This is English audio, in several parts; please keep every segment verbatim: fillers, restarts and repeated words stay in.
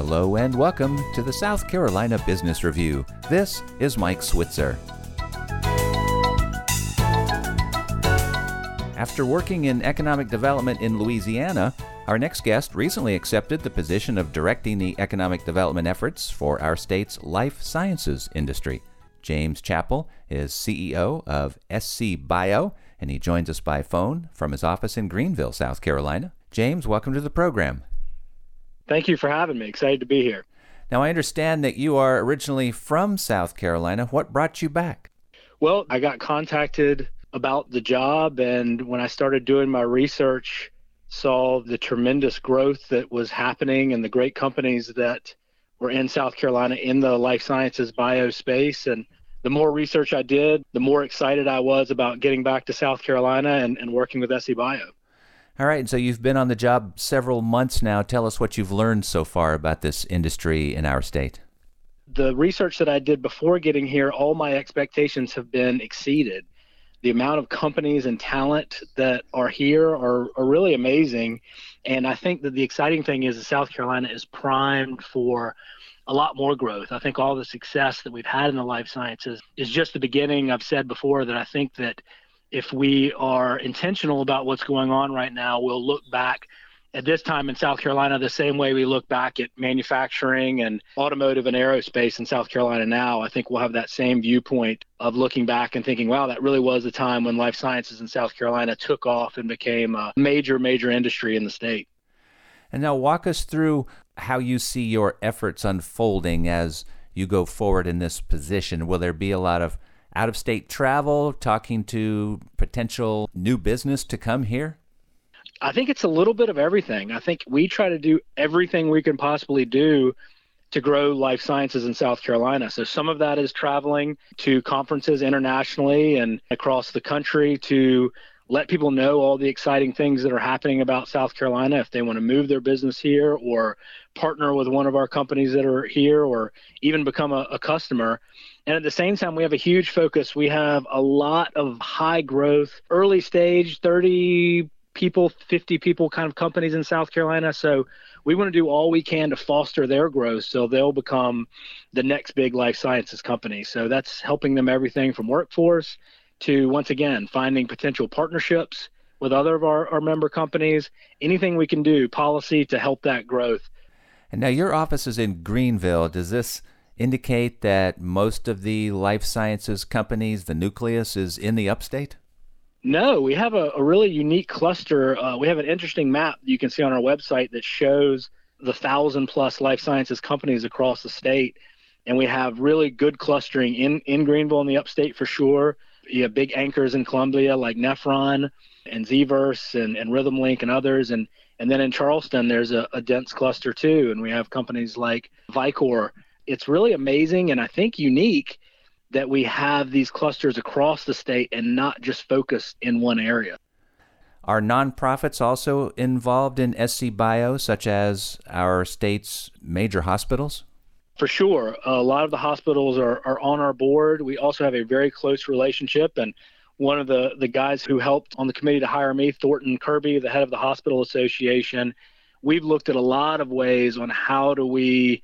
Hello and welcome to the South Carolina Business Review. This is Mike Switzer. After working in economic development in Louisiana, our next guest recently accepted the position of directing the economic development efforts for our state's life sciences industry. James Chappell is C E O of SCBio, and he joins us by phone from his office in Greenville, South Carolina. James, welcome to the program. Thank you for having me. Excited to be here. Now, I understand that you are originally from South Carolina. What brought you back? Well, I got contacted about the job, and when I started doing my research, saw the tremendous growth that was happening and the great companies that were in South Carolina in the life sciences bio space. And the more research I did, the more excited I was about getting back to South Carolina and, and working with SCBio. All right, and so you've been on the job several months now. Tell us what you've learned so far about this industry in our state. The research that I did before getting here, all my expectations have been exceeded. The amount of companies and talent that are here are, are really amazing. And I think that the exciting thing is that South Carolina is primed for a lot more growth. I think all the success that we've had in the life sciences is just the beginning. I've said before that I think that if we are intentional about what's going on right now, we'll look back at this time in South Carolina the same way we look back at manufacturing and automotive and aerospace in South Carolina now. I think we'll have that same viewpoint of looking back and thinking, wow, that really was the time when life sciences in South Carolina took off and became a major, major industry in the state. And now walk us through how you see your efforts unfolding as you go forward in this position. Will there be a lot of out-of-state travel, talking to potential new business to come here? I think it's a little bit of everything. I think we try to do everything we can possibly do to grow life sciences in South Carolina. So some of that is traveling to conferences internationally and across the country to let people know all the exciting things that are happening about South Carolina if they want to move their business here or partner with one of our companies that are here or even become a, a customer. And at the same time, we have a huge focus. We have a lot of high growth, early stage, thirty people, fifty people kind of companies in South Carolina. So we want to do all we can to foster their growth so they'll become the next big life sciences company. So that's helping them everything from workforce to, once again, finding potential partnerships with other of our, our member companies, anything we can do, policy to help that growth. And now your office is in Greenville. Does this indicate that most of the life sciences companies, the nucleus, is in the upstate? No, we have a, a really unique cluster. Uh, we have an interesting map you can see on our website that shows the thousand plus life sciences companies across the state. And we have really good clustering in, in Greenville in the upstate for sure. You have big anchors in Columbia like Nephron and Z-Verse and, and RhythmLink and others. And, and then in Charleston, there's a, a dense cluster too. And we have companies like Vicor. It's really amazing and I think unique that we have these clusters across the state and not just focused in one area. Are nonprofits also involved in SCBio, such as our state's major hospitals? For sure. A lot of the hospitals are, are on our board. We also have a very close relationship. And one of the, the guys who helped on the committee to hire me, Thornton Kirby, the head of the Hospital Association, we've looked at a lot of ways on how do we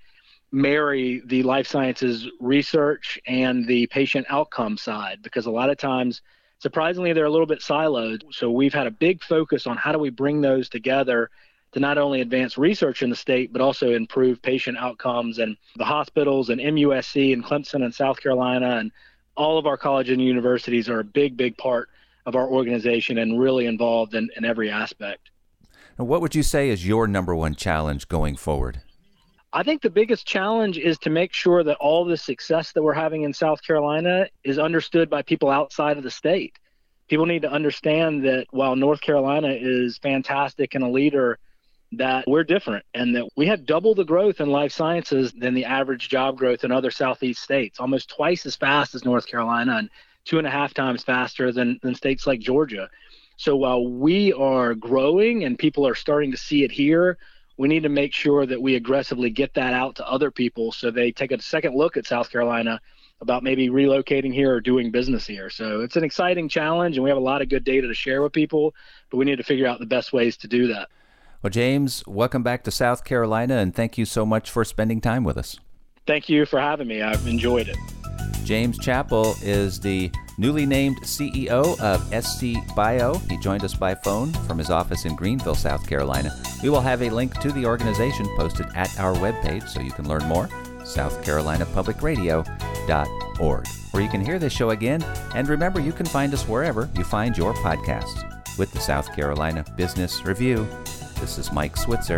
marry the life sciences research and the patient outcome side, because a lot of times, surprisingly, they're a little bit siloed. So we've had a big focus on how do we bring those together to not only advance research in the state, but also improve patient outcomes. And the hospitals and M U S C and Clemson and South Carolina and all of our colleges and universities are a big, big part of our organization and really involved in, in every aspect. Now, what would you say is your number one challenge going forward? I think the biggest challenge is to make sure that all the success that we're having in South Carolina is understood by people outside of the state. People need to understand that while North Carolina is fantastic and a leader, that we're different and that we have double the growth in life sciences than the average job growth in other Southeast states, almost twice as fast as North Carolina and two and a half times faster than, than states like Georgia. So while we are growing and people are starting to see it here, we need to make sure that we aggressively get that out to other people so they take a second look at South Carolina about maybe relocating here or doing business here. So it's an exciting challenge, and we have a lot of good data to share with people, but we need to figure out the best ways to do that. Well, James, welcome back to South Carolina, and thank you so much for spending time with us. Thank you for having me. I've enjoyed it. James Chappell is the newly named C E O of S C Bio. He joined us by phone from his office in Greenville, South Carolina. We will have a link to the organization posted at our webpage so you can learn more, south carolina public radio dot org, where you can hear this show again. And remember, you can find us wherever you find your podcasts. With the South Carolina Business Review, this is Mike Switzer.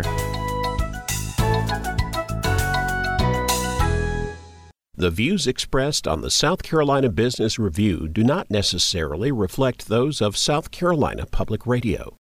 The views expressed on the South Carolina Business Review do not necessarily reflect those of South Carolina Public Radio.